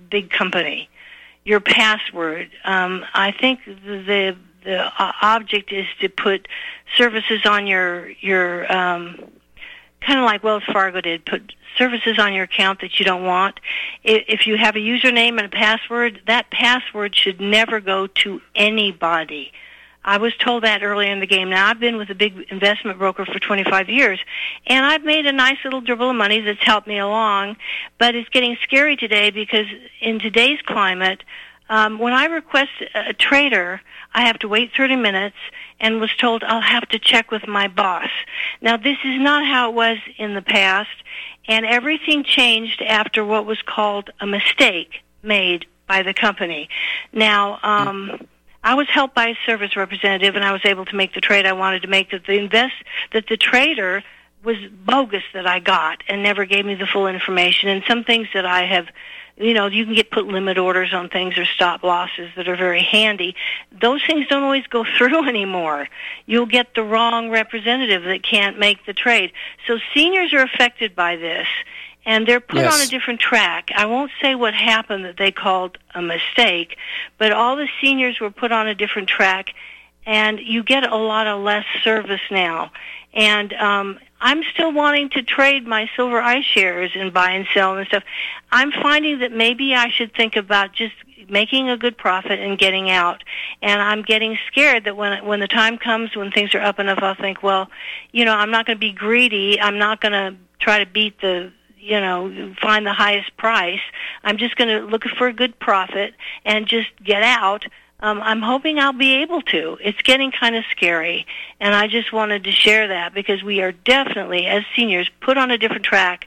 big company. Your password. Um, I think the the uh, object is to put services on your your um, kind of like Wells Fargo did. Put services on your account that you don't want. If you have a username and a password, that password should never go to anybody. I was told that earlier in the game. Now, I've been with a big investment broker for twenty-five years, and I've made a nice little dribble of money that's helped me along, but it's getting scary today because in today's climate, um, when I request a trader, I have to wait thirty minutes and was told I'll have to check with my boss. Now, this is not how it was in the past, and everything changed after what was called a mistake made by the company. Now, um... I was helped by a service representative, and I was able to make the trade I wanted to make. That the invest that the trader was bogus that I got and never gave me the full information. And some things that I have, you know, you can get put limit orders on things or stop losses that are very handy. Those things don't always go through anymore. You'll get the wrong representative that can't make the trade. So seniors are affected by this. And they're put yes. on a different track. I won't say what happened that they called a mistake, but all the seniors were put on a different track, and you get a lot of less service now. And um, I'm still wanting to trade my Silver iShares and buy and sell and stuff. I'm finding that maybe I should think about just making a good profit and getting out. And I'm getting scared that when when the time comes when things are up enough, I'll think, well, you know, I'm not going to be greedy. I'm not going to try to beat the you know, find the highest price. I'm just going to look for a good profit and just get out. Um, I'm hoping I'll be able to. It's getting kind of scary, and I just wanted to share that because we are definitely, as seniors, put on a different track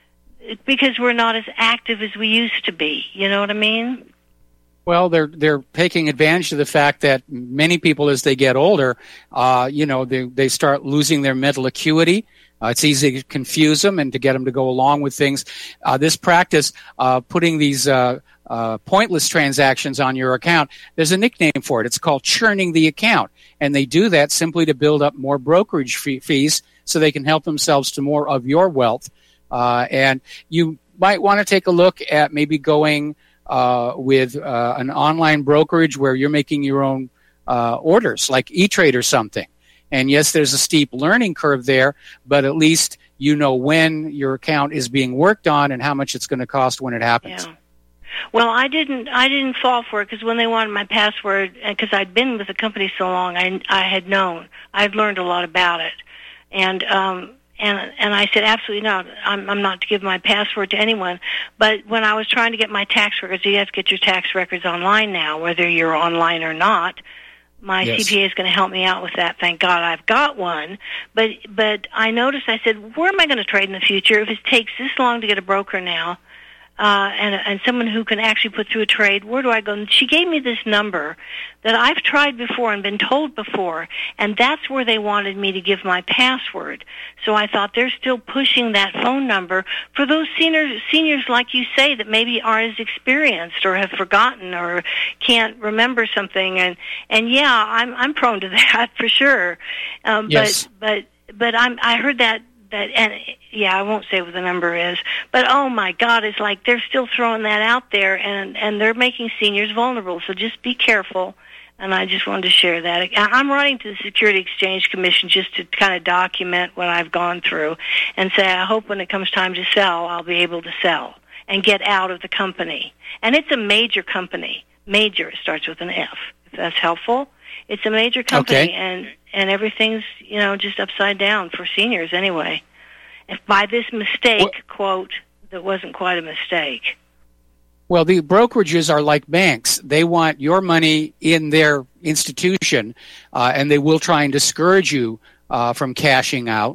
because we're not as active as we used to be. You know what I mean? Well, they're they're taking advantage of the fact that many people, as they get older, uh, you know, they they start losing their mental acuity. Uh, it's easy to confuse them and to get them to go along with things. Uh, this practice, uh, putting these uh, uh, pointless transactions on your account, there's a nickname for it. It's called churning the account. And they do that simply to build up more brokerage fee- fees so they can help themselves to more of your wealth. Uh, and you might want to take a look at maybe going uh, with uh, an online brokerage where you're making your own uh, orders, like E-Trade or something. And yes, there's a steep learning curve there, but at least you know when your account is being worked on and how much it's going to cost when it happens. Yeah. Well, I didn't. I didn't fall for it because when they wanted my password, because I'd been with the company so long, I, I had known. I'd learned a lot about it, and um, and and I said absolutely not. I'm, I'm not to give my password to anyone. But when I was trying to get my tax records, you have to get your tax records online now, whether you're online or not. My yes. C P A is going to help me out with that. Thank God I've got one. But but I noticed, I said, where am I going to trade in the future if it takes this long to get a broker now uh, and, and someone who can actually put through a trade? Where do I go? And she gave me this number that I've tried before and been told before, and that's where they wanted me to give my password. So I thought they're still pushing that phone number for those seniors, seniors like you say, that maybe aren't as experienced or have forgotten or can't remember something. And, and yeah, I'm I'm prone to that for sure. Um, yes. But but but I'm I heard that that and yeah, I won't say what the number is. But oh my God, it's like they're still throwing that out there, and and they're making seniors vulnerable. So just be careful. And I just wanted to share that. I'm writing to the Security Exchange Commission just to kind of document what I've gone through and say I hope when it comes time to sell, I'll be able to sell and get out of the company. And it's a major company. Major, it starts with an F, if that's helpful. It's a major company, okay. and, and everything's, you know, just upside down for seniors anyway. If by this mistake, well, quote, that wasn't quite a mistake. Well, the brokerages are like banks. They want your money in their institution, uh, and they will try and discourage you uh, from cashing out.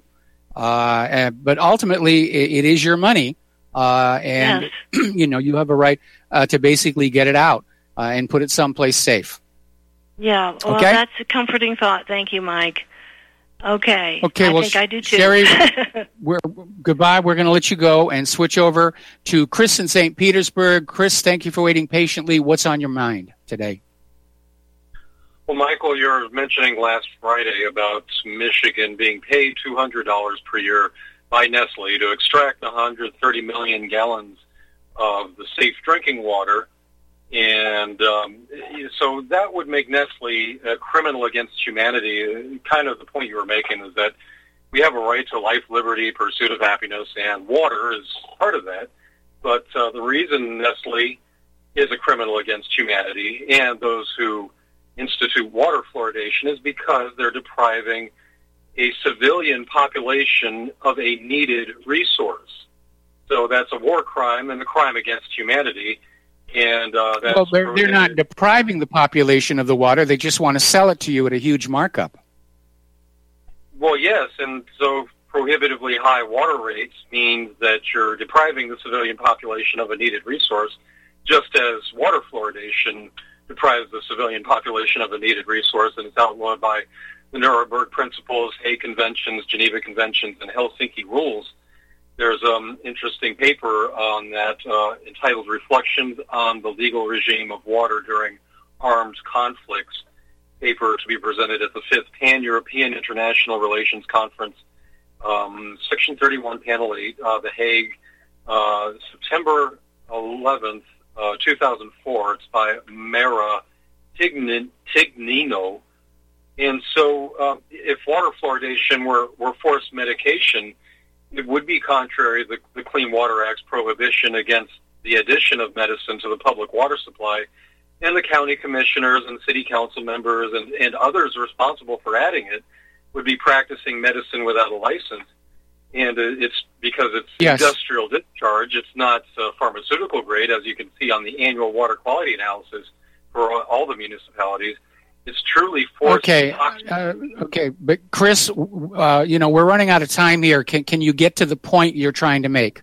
Uh, and, but ultimately, it, it is your money, uh, and yes. you know you have a right uh, to basically get it out uh, and put it someplace safe. Yeah, well, okay? That's a comforting thought. Thank you, Mike. Okay. Okay. I well, think I do too. Sherry, we're, goodbye. We're going to let you go and switch over to Chris in Saint Petersburg. Chris, thank you for waiting patiently. What's on your mind today? Well, Michael, you were mentioning last Friday about Michigan being paid two hundred dollars per year by Nestle to extract one hundred thirty million gallons of the safe drinking water. And um, so that would make Nestle a criminal against humanity. Kind of the point you were making is that we have a right to life, liberty, pursuit of happiness, and water is part of that. But uh, the reason Nestle is a criminal against humanity and those who institute water fluoridation is because they're depriving a civilian population of a needed resource. So that's a war crime and a crime against humanity. And uh, that's well, they're, they're not depriving the population of the water. They just want to sell it to you at a huge markup. Well, yes, and so prohibitively high water rates means that you're depriving the civilian population of a needed resource, just as water fluoridation deprives the civilian population of a needed resource, and it's outlawed by the Nuremberg Principles, Hague Conventions, Geneva Conventions, and Helsinki Rules. There's an um, interesting paper on that uh, entitled Reflections on the Legal Regime of Water During Armed Conflicts, paper to be presented at the fifth Pan-European International Relations Conference, um, Section thirty-one, Panel eight, uh, The Hague, uh, September eleventh, uh, two thousand four. It's by Mara Tignin- Tignino. And so uh, if water fluoridation were, were forced medication, it would be contrary to the, the Clean Water Act's prohibition against the addition of medicine to the public water supply, and the county commissioners and city council members and, and others responsible for adding it would be practicing medicine without a license. And it's because it's yes. industrial discharge. It's not uh, pharmaceutical grade, as you can see on the annual water quality analysis for all the municipalities. It's truly forced. Okay, uh, okay, but Chris, uh, you know, we're running out of time here. Can can you get to the point you're trying to make?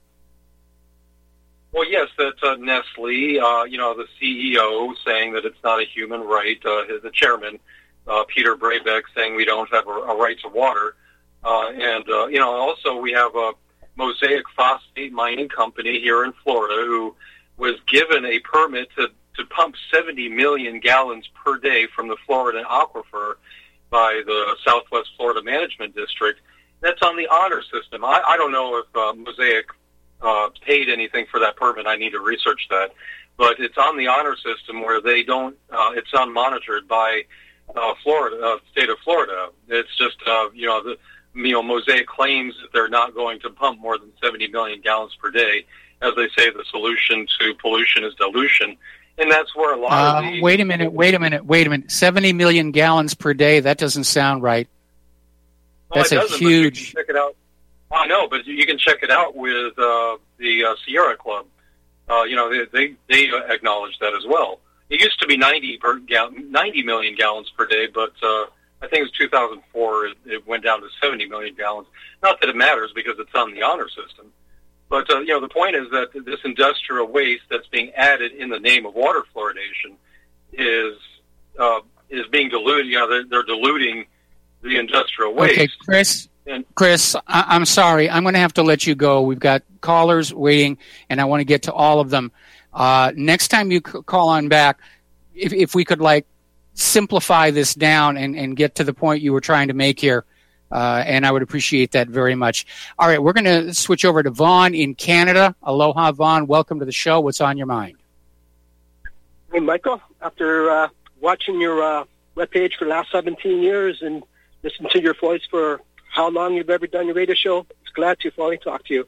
Well, yes, that uh, Nestle, uh, you know, the C E O saying that it's not a human right, uh, the chairman, uh, Peter Brabeck, saying we don't have a, a right to water, uh, and uh, you know, also we have a Mosaic Phosphate Mining Company here in Florida who was given a permit to. to pump seventy million gallons per day from the Florida aquifer by the Southwest Florida Management District. That's on the honor system. I, I don't know if uh, Mosaic uh, paid anything for that permit. I need to research that. But it's on the honor system where they don't, uh, it's unmonitored by uh, Florida, uh, state of Florida. It's just, uh, you know, the, you know, Mosaic claims that they're not going to pump more than seventy million gallons per day. As they say, the solution to pollution is dilution. And that's where a lot uh, of the... Wait a minute, wait a minute, wait a minute. seventy million gallons per day, that doesn't sound right. Well, that's a huge... You can check it out. I know, but you can check it out with uh, the uh, Sierra Club. Uh, you know, they, they they acknowledge that as well. It used to be ninety, per gal- ninety million gallons per day, but uh, I think it was two thousand four, it, it went down to seventy million gallons. Not that it matters because it's on the honor system. But, uh, you know, the point is that this industrial waste that's being added in the name of water fluoridation is uh, is being diluted. You know, they're, they're diluting the industrial waste. Okay, Chris, and, Chris, I- I'm sorry. I'm going to have to let you go. We've got callers waiting, and I want to get to all of them. Uh, next time you c- call on back, if, if we could, like, simplify this down and, and get to the point you were trying to make here. Uh, and I would appreciate that very much. All right, we're going to switch over to Vaughn in Canada. Aloha, Vaughn. Welcome to the show. What's on your mind? Hey, Michael. After uh, watching your uh, webpage for the last seventeen years and listening to your voice for how long you've ever done your radio show, I'm glad to finally talk to you.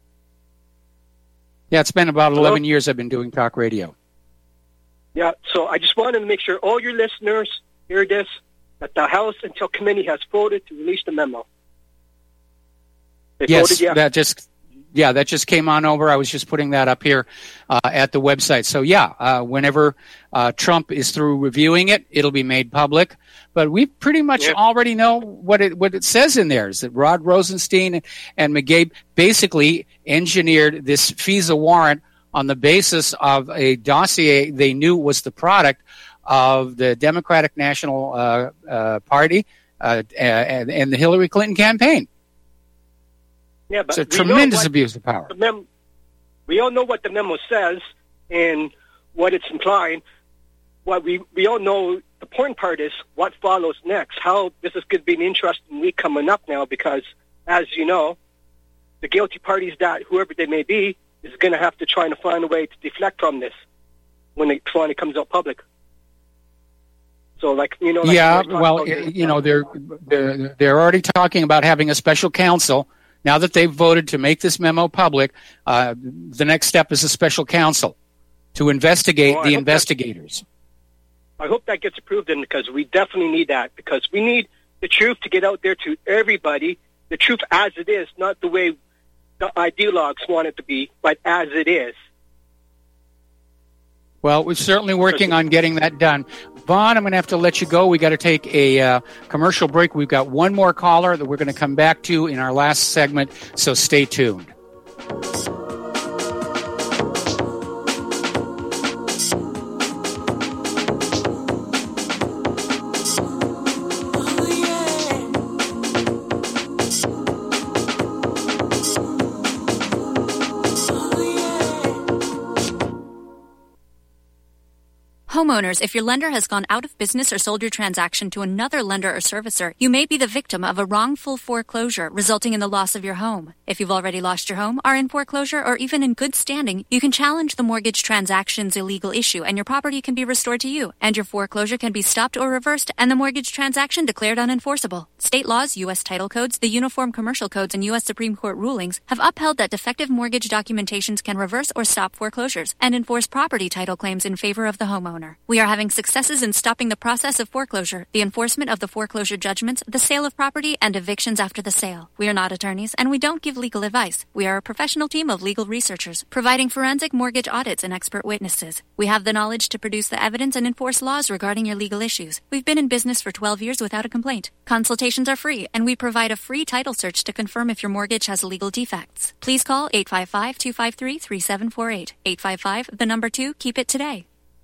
Yeah, it's been about Hello? eleven years I've been doing talk radio. Yeah, so I just wanted to make sure all your listeners hear this, that the House Intel Committee has voted to release the memo. They yes, voted, yeah. that just yeah, that just came on over. I was just putting that up here uh, at the website. So yeah, uh, whenever uh, Trump is through reviewing it, it'll be made public. But we pretty much yeah. already know what it what it says in there is that Rod Rosenstein and, and McGabe basically engineered this FISA warrant on the basis of a dossier they knew was the product of the Democratic National uh, uh, Party uh, and, and the Hillary Clinton campaign. Yeah, but it's a tremendous abuse of power. The mem- we all know what the memo says and what it's implying. What we, we all know, the important part is what follows next. How this is going to be an interesting week coming up now because, as you know, the guilty parties, that whoever they may be, is going to have to try and find a way to deflect from this when it finally comes out public. So, like, you know, like yeah, we well, this, you know, they're, they're they're already talking about having a special counsel. Now that they've voted to make this memo public, uh, the next step is a special counsel to investigate well, the I investigators. That, I hope that gets approved, in because we definitely need that, because we need the truth to get out there to everybody, the truth as it is, not the way the ideologues want it to be, but as it is. Well, we're certainly working on getting that done. Vaughn, I'm going to have to let you go. We got to take a uh, commercial break. We've got one more caller that we're going to come back to in our last segment, so stay tuned. Homeowners, if your lender has gone out of business or sold your transaction to another lender or servicer, you may be the victim of a wrongful foreclosure, resulting in the loss of your home. If you've already lost your home, are in foreclosure, or even in good standing, you can challenge the mortgage transaction's illegal issue, and your property can be restored to you, and your foreclosure can be stopped or reversed, and the mortgage transaction declared unenforceable. State laws, U S title codes, the Uniform Commercial Codes, and U S Supreme Court rulings have upheld that defective mortgage documentations can reverse or stop foreclosures and enforce property title claims in favor of the homeowner. We are having successes in stopping the process of foreclosure, the enforcement of the foreclosure judgments, the sale of property, and evictions after the sale. We are not attorneys, and we don't give legal advice. We are a professional team of legal researchers, providing forensic mortgage audits and expert witnesses. We have the knowledge to produce the evidence and enforce laws regarding your legal issues. We've been in business for twelve years without a complaint. Consultations are free, and we provide a free title search to confirm if your mortgage has legal defects. Please call eight five five, two five three, three seven four eight. eight five five, the number two, keep it today.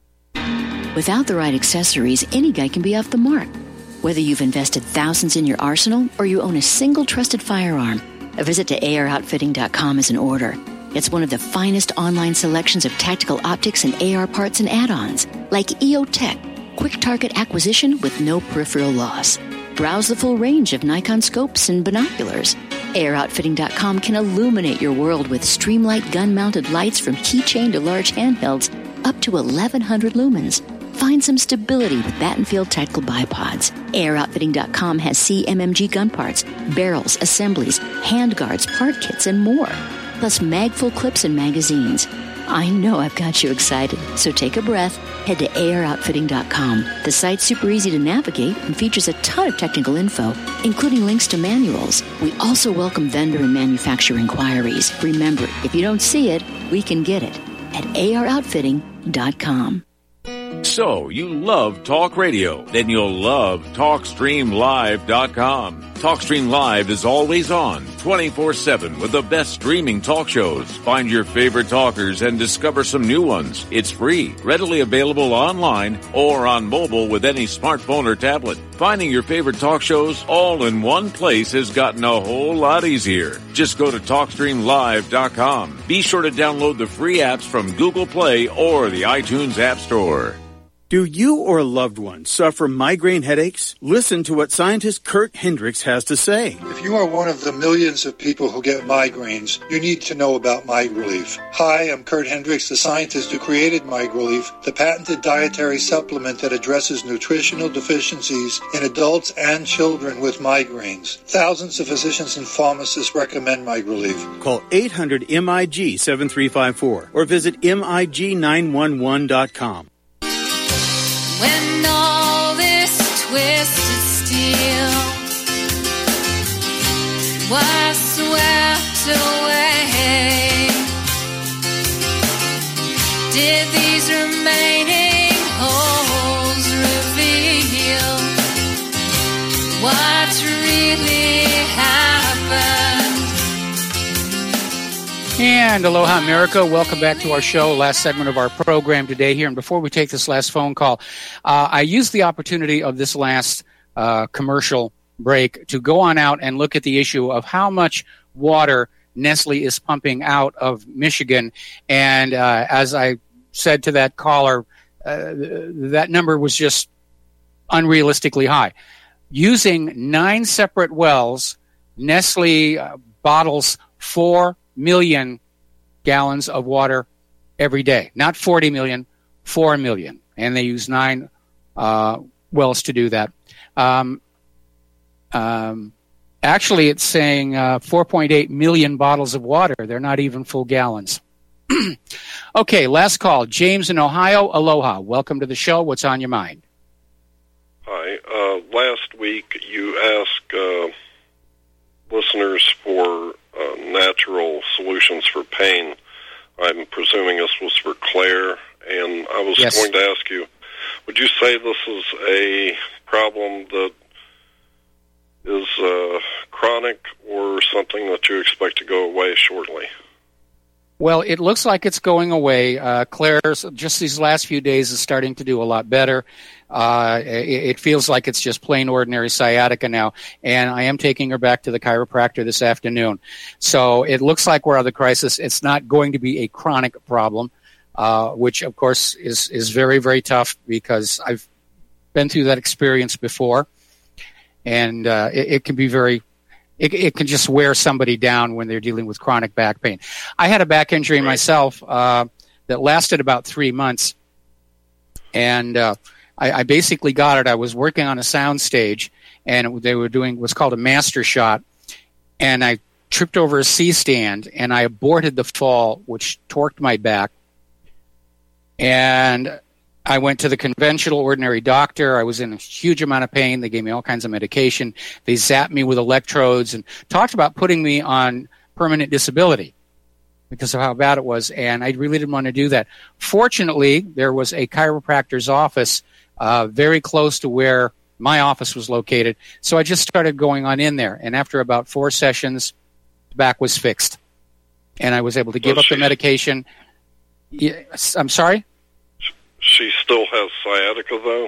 Without the right accessories, any guy can be off the mark. Whether you've invested thousands in your arsenal or you own a single trusted firearm, a visit to A R outfitting dot com is in order. It's one of the finest online selections of tactical optics and A R parts and add-ons, like E O Tech, quick target acquisition with no peripheral loss. Browse the full range of Nikon scopes and binoculars. A R outfitting dot com can illuminate your world with Streamlight gun-mounted lights from keychain to large handhelds up to eleven hundred lumens. Find some stability with Battenfield Tactical Bipods. A R outfitting dot com has C M M G gun parts, barrels, assemblies, handguards, part kits, and more. Plus mag-full clips and magazines. I know I've got you excited, so take a breath. Head to A R outfitting dot com. The site's super easy to navigate and features a ton of technical info, including links to manuals. We also welcome vendor and manufacturer inquiries. Remember, if you don't see it, we can get it at A R outfitting dot com. So, you love talk radio? Then you'll love talk stream live dot com. TalkStream Live is always on, twenty-four seven, with the best streaming talk shows. Find your favorite talkers and discover some new ones. It's free, readily available online or on mobile with any smartphone or tablet. Finding your favorite talk shows all in one place has gotten a whole lot easier. Just go to talk stream live dot com. Be sure to download the free apps from Google Play or the iTunes App Store. Do you or a loved one suffer migraine headaches? Listen to what scientist Kurt Hendricks has to say. If you are one of the millions of people who get migraines, you need to know about MigRelief. Hi, I'm Kurt Hendricks, the scientist who created MigRelief, the patented dietary supplement that addresses nutritional deficiencies in adults and children with migraines. Thousands of physicians and pharmacists recommend MigRelief. Call eight hundred M I G seven three five four or visit M I G nine one one dot com. When all this twisted steel was swept away, did these remaining holes reveal what really happened? And aloha, America. Welcome back to our show, last segment of our program today here. And before we take this last phone call, uh, I used the opportunity of this last uh, commercial break to go on out and look at the issue of how much water Nestle is pumping out of Michigan. And uh, as I said to that caller, uh, that number was just unrealistically high. Using nine separate wells, Nestle uh, bottles four million gallons of water every day. Not forty million, four million. And they use nine uh, wells to do that. Um, um, actually, it's saying uh, four point eight million bottles of water. They're not even full gallons. Okay, last call. James in Ohio. Aloha. Welcome to the show. What's on your mind? Hi. Uh, last week you asked uh, listeners for uh, natural solutions for pain. I'm presuming this was for Claire, and I was Yes. going to ask you, would you say this is a problem that is uh, chronic or something that you expect to go away shortly? Well, it looks like it's going away. Uh, Claire's just these last few days is starting to do a lot better. Uh, it, it feels like it's just plain ordinary sciatica now, and I am taking her back to the chiropractor this afternoon. So it looks like we're out of the crisis. It's not going to be a chronic problem, uh, which of course is is very, very tough because I've been through that experience before, and uh, it, it can be very. It, it can just wear somebody down when they're dealing with chronic back pain. I had a back injury myself uh, that lasted about three months, and uh, I, I basically got it. I was working on a sound stage, and it, they were doing what's called a master shot, and I tripped over a C-stand, and I aborted the fall, which torqued my back, and I went to the conventional ordinary doctor. I was in a huge amount of pain. They gave me all kinds of medication. They zapped me with electrodes and talked about putting me on permanent disability because of how bad it was, and I really didn't want to do that. Fortunately, there was a chiropractor's office uh, very close to where my office was located, so I just started going on in there, and after about four sessions, the back was fixed, and I was able to give up the medication. Yes, I'm sorry? She still has sciatica, though?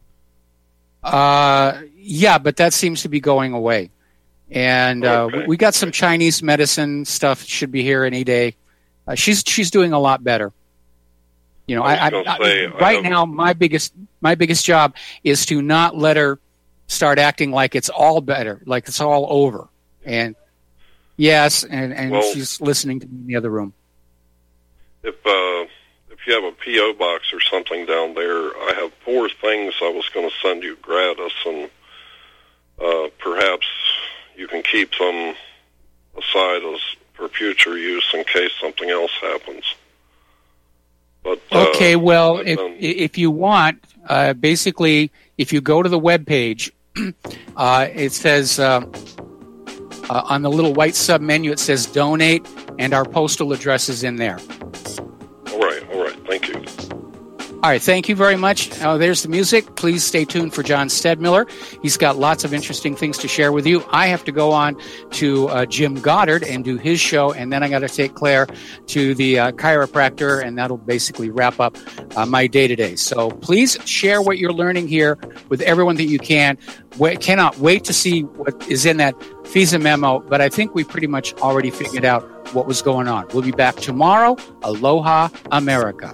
Uh, yeah, but that seems to be going away. And uh, Okay. we, we got some Chinese medicine stuff should be here any day. Uh, she's she's doing a lot better. You know, I, I was I, gonna say, I, right I have- now my biggest my biggest job is to not let her start acting like it's all better, like it's all over. And yes, and, and Well- she's listening to me in the other room. If uh, if you have a P O box or something down there, I have four things I was going to send you gratis, and uh, perhaps you can keep them aside as for future use in case something else happens. But uh, Okay, well, I've if done- if you want, uh, basically, if you go to the web page, uh, it says uh, uh, on the little white sub menu, it says donate, and our postal address is in there. all right, all right, thank you. All right, thank you very much. Uh, there's the music. Please stay tuned for John Stedmiller. He's got lots of interesting things to share with you. I have to go on to uh, Jim Goddard and do his show, and then I got to take Claire to the uh, chiropractor, and that'll basically wrap up uh, my day-to-day. So please share what you're learning here with everyone that you can. We cannot wait to see what is in that FISA memo, but I think we pretty much already figured out what was going on. We'll be back tomorrow. Aloha, America.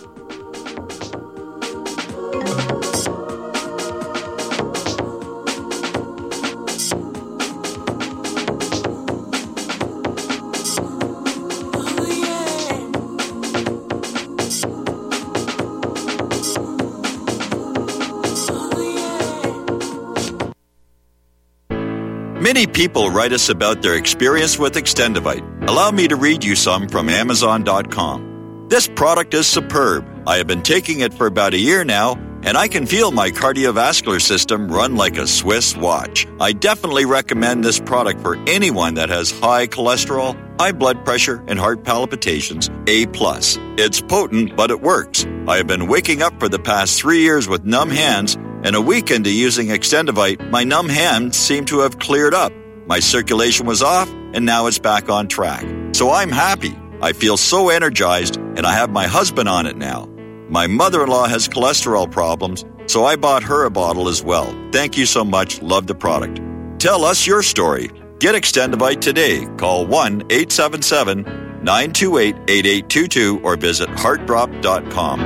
Many people write us about their experience with Extendivite. Allow me to read you some from Amazon dot com. This product is superb. I have been taking it for about a year now, and I can feel my cardiovascular system run like a Swiss watch. I definitely recommend this product for anyone that has high cholesterol, high blood pressure, and heart palpitations, A plus. It's potent, but it works. I have been waking up for the past three years with numb hands, and a week into using Extendivite, my numb hands seem to have cleared up. My circulation was off, and now it's back on track. So I'm happy. I feel so energized, and I have my husband on it now. My mother-in-law has cholesterol problems, so I bought her a bottle as well. Thank you so much. Love the product. Tell us your story. Get Extendivite today. Call one eight seven seven, nine two eight, eight eight two two or visit heart drop dot com.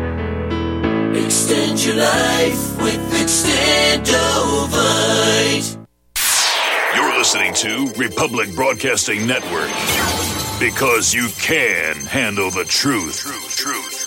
Extend your life with Extendovite. You're listening to Republic Broadcasting Network. Because you can handle the truth. Truth, truth.